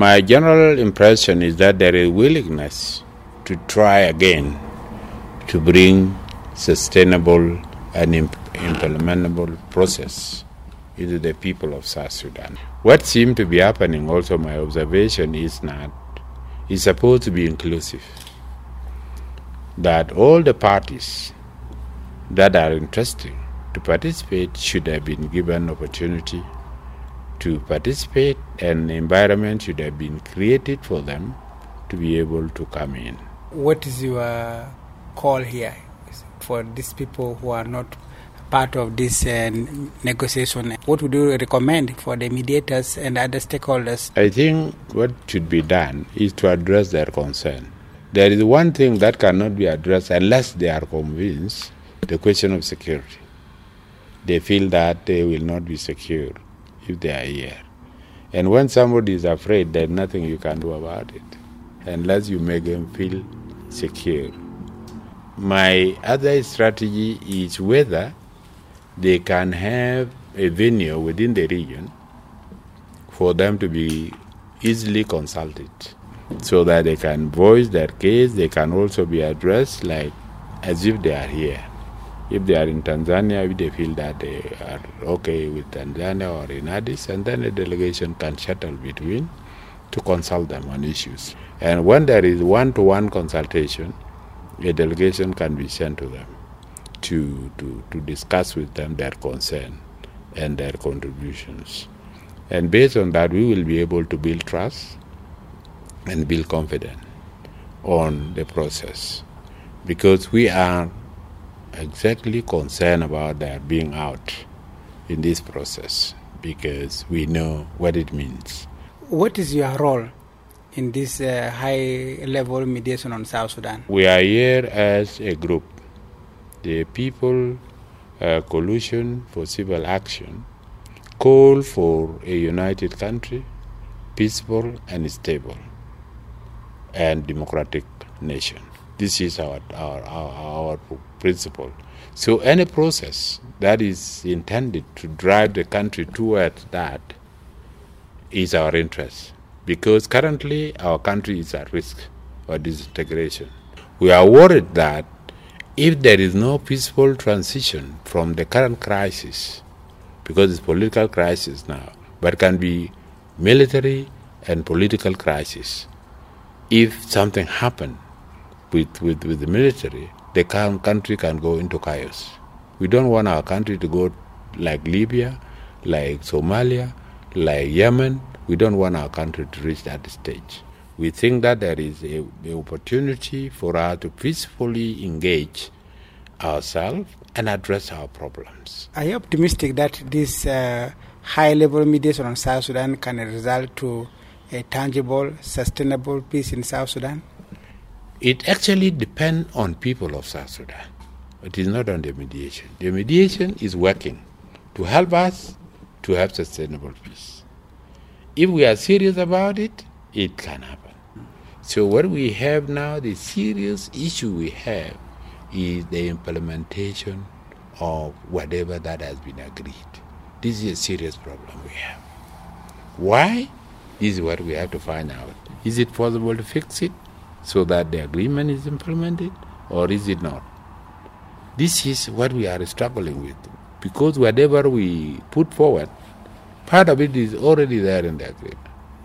my general impression is that there is willingness to try again to bring sustainable and implementable process into the people of South Sudan. What seems to be happening, also my observation, is supposed to be inclusive. That all the parties that are interested to participate should have been given opportunity to participate, and the environment should have been created for them to be able to come in. What is your call here for these people who are not part of this negotiation? What would you recommend for the mediators and other stakeholders? I think what should be done is to address their concern. There is one thing that cannot be addressed unless they are convinced, the question of security. They feel that they will not be secure if they are here. And when somebody is afraid, there's nothing you can do about it unless you make them feel secure. My other strategy is whether they can have a venue within the region for them to be easily consulted so that they can voice their case. They can also be addressed like as if they are here. If they are in Tanzania, if they feel that they are okay with Tanzania or in Addis, and then a delegation can shuttle between to consult them on issues. And when there is one-to-one consultation, a delegation can be sent to them to discuss with them their concern and their contributions. And based on that, we will be able to build trust and build confidence on the process, because we are exactly concerned about their being out in this process, because we know what it means. What is your role in this high-level mediation on South Sudan? We are here as a group, the People Coalition for Civil Action, call for a united country, peaceful and stable, and democratic nation. This is our principle. So any process that is intended to drive the country towards that is our interest, because currently our country is at risk of disintegration. We are worried that if there is no peaceful transition from the current crisis, because it's political crisis now, but can be military and political crisis. If something happens with the military, the country can go into chaos. We don't want our country to go like Libya, like Somalia, like Yemen. We don't want our country to reach that stage. We think that there is an opportunity for us to peacefully engage ourselves and address our problems. Are you optimistic that this high-level mediation on South Sudan can result to a tangible, sustainable peace in South Sudan? It actually depends on people of South Sudan. It is not on the mediation. The mediation is working to help us to have sustainable peace. If we are serious about it, it can happen. So what we have now, the serious issue we have is the implementation of whatever that has been agreed. This is a serious problem we have. Why? This is what we have to find out. Is it possible to fix it so that the agreement is implemented, or is it not? This is what we are struggling with, because whatever we put forward, part of it is already there in the agreement.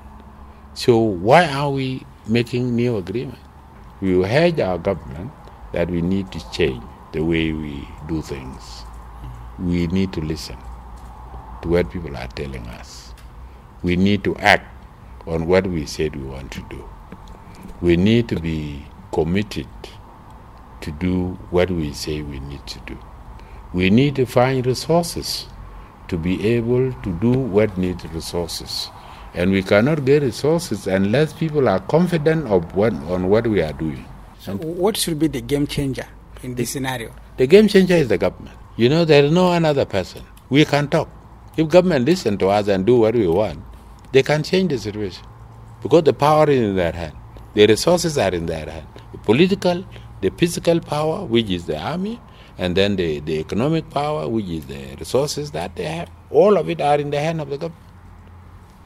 So why are we making new agreement? We will urge our government that we need to change the way we do things. We need to listen to what people are telling us. We need to act on what we said we want to do. We need to be committed to do what we say we need to do. We need to find resources to be able to do what needs resources. And we cannot get resources unless people are confident on what we are doing. So what should be the game changer in this scenario? The game changer is the government. There is no another person. We can talk. If government listen to us and do what we want, they can change the situation, because the power is in their hand. The resources are in their hand. The political, the physical power, which is the army, and then the economic power, which is the resources that they have. All of it are in the hand of the government.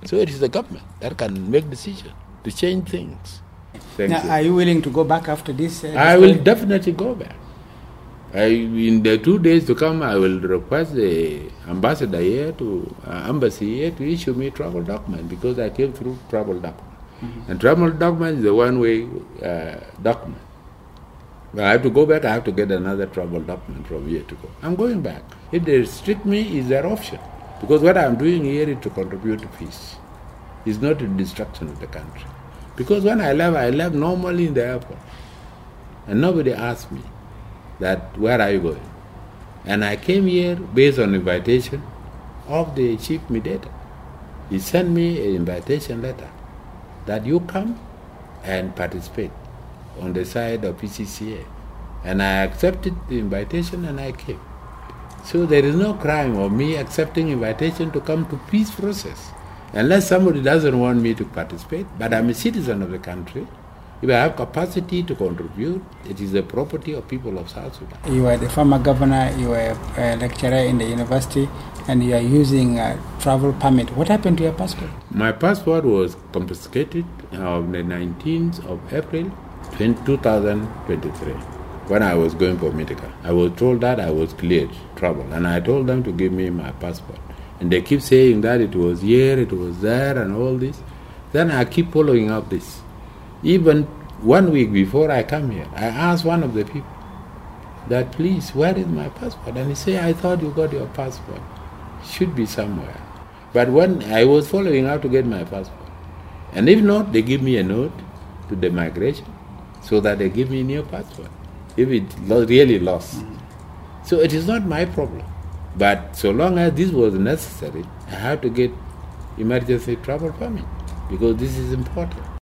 So it is the government that can make decisions to change things. Thank now, you. are you willing to go back after this? I will definitely go back. In the 2 days to come, I will request the ambassador here embassy here to issue me travel document, because I came through travel document. And travel document is a one-way document. When I have to go back, I have to get another travel document from here to go. I'm going back. If they restrict me, is their option. Because what I'm doing here is to contribute to peace. It's not the destruction of the country. Because when I left normally in the airport. And nobody asked me that, where are you going? And I came here based on invitation of the chief mediator. He sent me an invitation letter that you come and participate on the side of PCCA. And I accepted the invitation and I came. So there is no crime of me accepting invitation to come to peace process. Unless somebody doesn't want me to participate, but I'm a citizen of the country. If I have capacity to contribute, it is the property of people of South Sudan. You are the former governor, you are a lecturer in the university, and you are using a travel permit. What happened to your passport? My passport was confiscated on the 19th of April 2023 when I was going for medical. I was told that I was cleared to travel, and I told them to give me my passport. And they keep saying that it was here, it was there, and all this. Then I keep following up this. Even 1 week before I come here, I asked one of the people that, please, where is my passport? And he said, I thought you got your passport. Should be somewhere. But when I was following up to get my passport, and if not, they give me a note to the migration so that they give me a new passport if it really lost. Mm-hmm. So it is not my problem. But so long as this was necessary, I have to get emergency travel permit because this is important.